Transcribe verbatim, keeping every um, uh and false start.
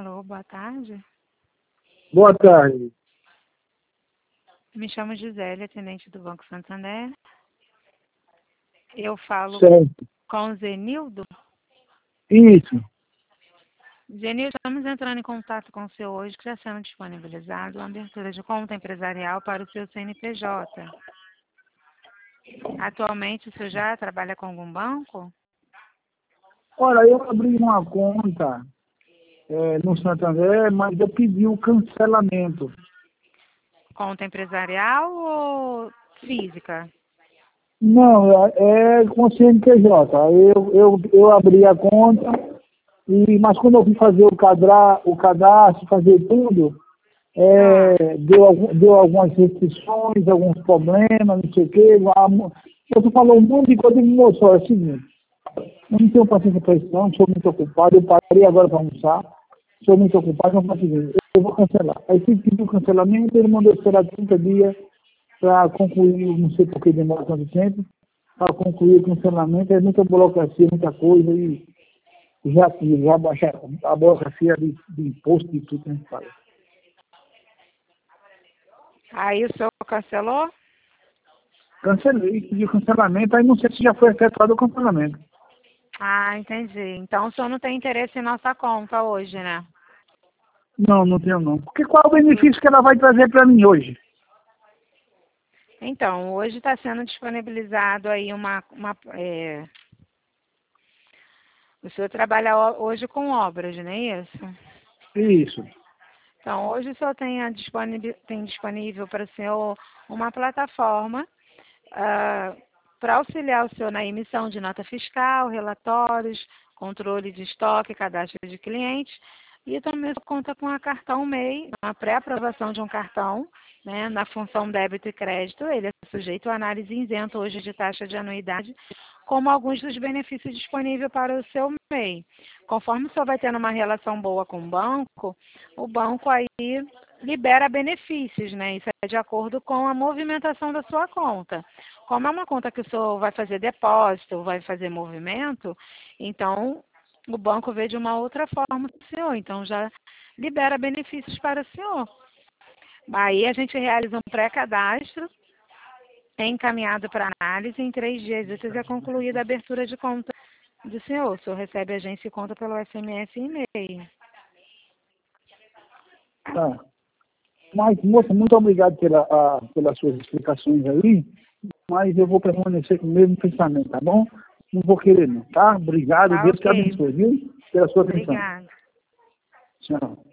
Alô, boa tarde. Boa tarde. Me chamo Gisele, atendente do Banco Santander. Eu falo Certo. com o Zenildo. Isso. Zenildo, estamos entrando em contato com o senhor hoje, que está sendo disponibilizado uma abertura de conta empresarial para o seu C N P J. Atualmente, o senhor já trabalha com algum banco? Olha, eu abri uma conta é, no Santander, mas eu pedi o cancelamento. Conta empresarial ou física? Não, é é com C N P J. Eu, eu, eu abri a conta, e, mas quando eu fui fazer o, cadra, o cadastro, fazer tudo, é, deu, algum- deu algumas restrições, alguns problemas, não sei o quê. A mo- Você falou um monte de coisa e me mostrou. É o seguinte, eu não tenho paciência para isso não, sou muito ocupado, eu parei agora para almoçar, sou muito ocupado, não faço isso. Eu vou cancelar. Aí fui pedir o cancelamento, ele mandou esperar trinta dias para concluir, não sei por que demora tanto tempo, para concluir o cancelamento, é muita burocracia, muita coisa, e já, já baixaram a burocracia de, de imposto e tudo que a gente fala. Aí o senhor cancelou? Cancelei, pedi o cancelamento, aí não sei se já foi efetuado o cancelamento. Ah, entendi. Então o senhor não tem interesse em nossa conta hoje, né? Não, não tenho não. Porque qual é o benefício que ela vai trazer para mim hoje? Então, hoje está sendo disponibilizado aí uma... uma é... O senhor trabalha ho- hoje com obras, não é isso? Isso. Então, hoje o senhor tem, a disponível, tem disponível para o senhor uma plataforma para auxiliar o senhor na emissão de nota fiscal, relatórios, controle de estoque, cadastro de clientes, e também o senhor conta com a cartão M E I, a pré-aprovação de um cartão, né, na função débito e crédito. Ele é sujeito à análise isenta hoje de taxa de anuidade, como alguns dos benefícios disponíveis para o seu M E I. Conforme o senhor vai tendo uma relação boa com o banco, o banco aí libera benefícios, né? Isso é de acordo com a movimentação da sua conta. Como é uma conta que o senhor vai fazer depósito, vai fazer movimento, então o banco vê de uma outra forma o senhor, então já libera benefícios para o senhor. Aí a gente realiza um pré-cadastro, é encaminhado para análise, em três dias úteis é concluída a abertura de conta do senhor. O senhor recebe agência e conta pelo S M S e e-mail. Tá. Mas, moça, muito obrigado pela, a, pelas suas explicações aí, mas eu vou permanecer com o mesmo pensamento, tá bom? Não vou querer não, tá? Obrigado, Tá Deus te ok. abençoe, viu? Pela sua atenção. Obrigada. Tchau.